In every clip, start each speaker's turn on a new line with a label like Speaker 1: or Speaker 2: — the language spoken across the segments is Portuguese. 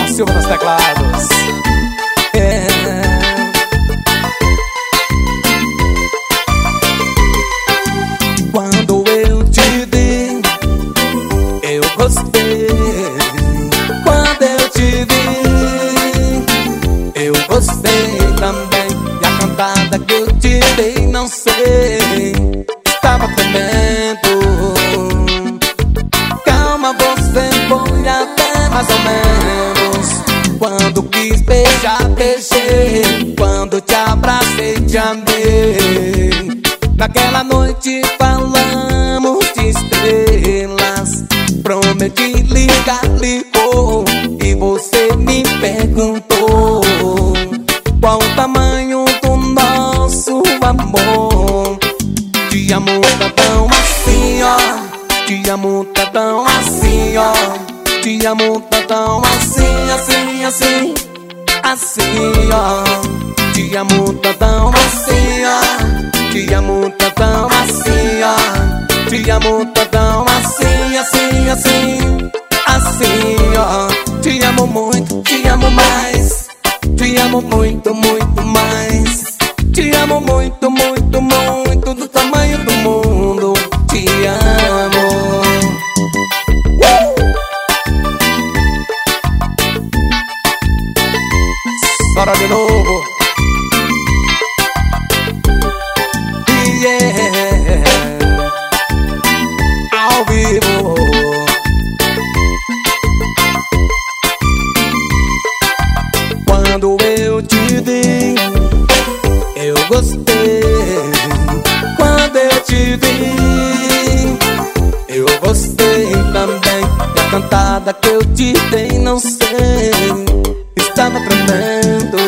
Speaker 1: João Silva nos teclados. Quando eu te vi, eu gostei. Quando eu te vi, eu gostei também. E a cantada que eu te dei, não sei, estava tremendo. Calma, você foi até mais ou menos. Quando quis beijar, beijei. Quando te abracei, te amei. Naquela noite falamos de estrelas. Prometi ligar, ligou. E você me perguntou qual o tamanho do nosso amor. Te amo tão assim, ó. Te amo tão assim, ó. Te amo tão assim, assim, assim, assim, ó. Te amo tão assim, ó. Te amo tão assim, ó. Te amo tão assim, assim, assim, assim, ó. Te amo muito, te amo mais. Te amo muito, muito mais. Te amo muito, muito, muito, do tamanho do mundo. Te amo. Bora de novo. Yeah. Ao vivo. Quando eu te vi, eu gostei. Quando eu te vi, eu gostei também. E a cantada que eu te dei, não sei, estava tremendo.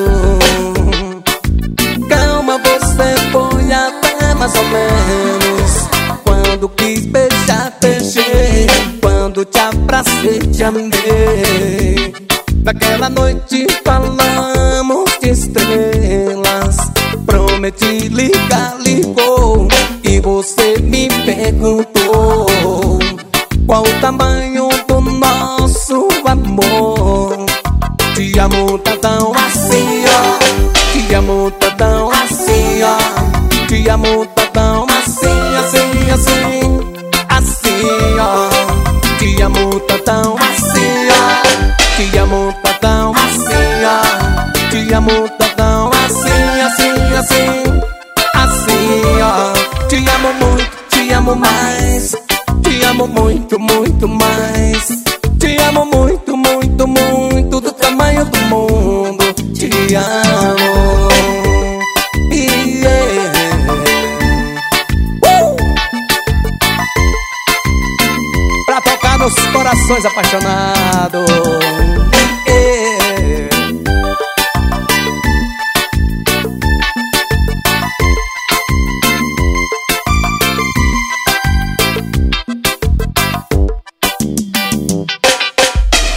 Speaker 1: Calma, você foi até mais ou menos. Quando quis beijar, beijei. Quando te abracei, te amei. Naquela noite falamos de estrelas. Prometi ligar, ligou. E você me perguntou qual o tamanho do nosso amor. Te amo tão assim, ó. Te amo tão assim, ó. Te amo tão assim, assim, assim, assim, ó. Te amo tão assim, ó. Te amo tão assim, ó. Te amo tão assim, assim, assim, assim, ó. Te amo muito, te amo mais. Te amo muito, muito mais. Te amo muito, muito, muito, do tamanho do mundo. Te amo. Yeah. Pra tocar nos corações apaixonados.